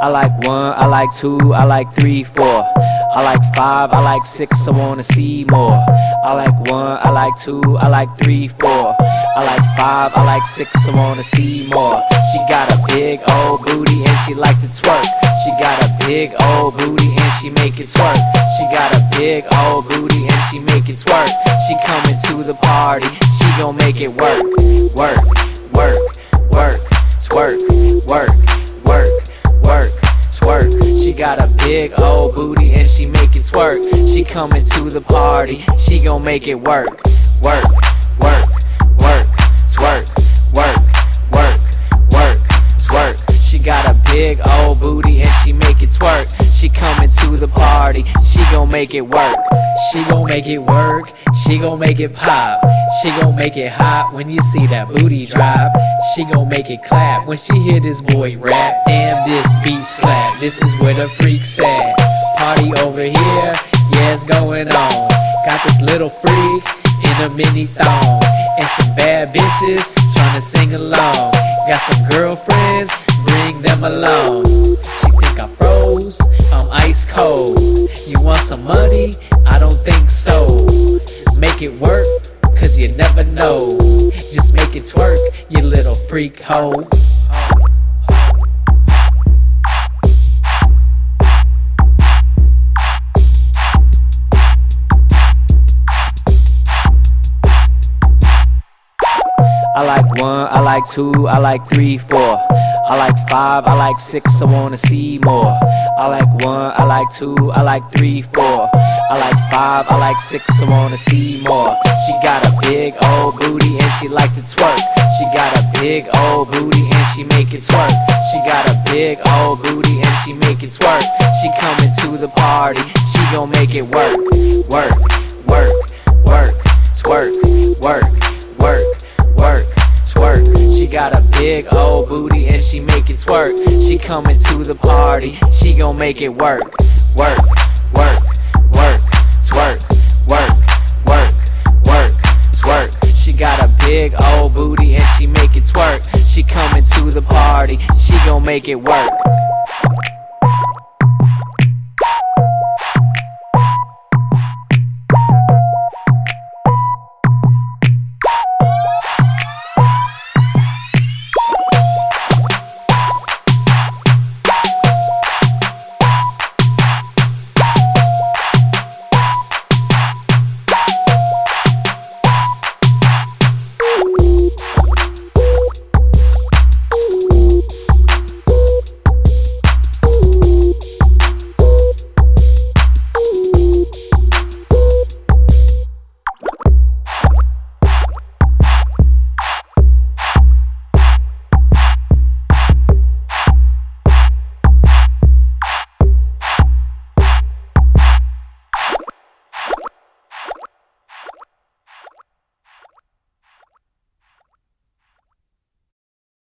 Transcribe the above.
I like 1, I like 2, I like 3, 4. I like 5, I like 6, I wanna see more. I like 1, I like 2, I like 3, 4. I like 5, I like 6, I wanna see more. She got a big old booty and she like to twerk. She got a big old booty and she make it twerk. She got a big old booty and she make it twerk. She coming to the party, she gon' make it work. Work, work, work, twerk, work, work, work, twerk. She got a big old booty and she make it twerk. She coming to the party, she gon' make it work. Work, work, work, twerk, work, work, work, twerk. She got a big old booty and she make it twerk. She coming to the party, she gon' make it work. She gon' make it work, she gon' make it pop. She gon' make it hot when you see that booty drop. She gon' make it clap when she hear this boy rap. Damn, this beat slap, this is where the freaks at. Party over here, yeah, it's going on. Got this little freak in a mini thong and some bad bitches tryna sing along. Got some girlfriends, bring them along. She think I froze, I'm ice cold. You want some money? I don't think so. Make it work, cause you never know. Just make it twerk, you little freak hoe. I like 1, I like 2, I like 3, 4. I like 5, I like 6, I wanna see more. I like 1, I like 2, I like 3, 4. I like 5, I like 6, I wanna see more. She got a big old booty and she like to twerk. She got a big old booty and she make it twerk. She got a big old booty and she make it twerk. She coming to the party, she gon' make it work. Work, work, work, twerk, work, work, work, twerk. She got a big old booty and she make it twerk. She coming to the party, she gon' make it work. Work, work, work, twerk, work, work, work, twerk. She got a big old booty and she make it twerk. She coming to the party, she gon' make it work.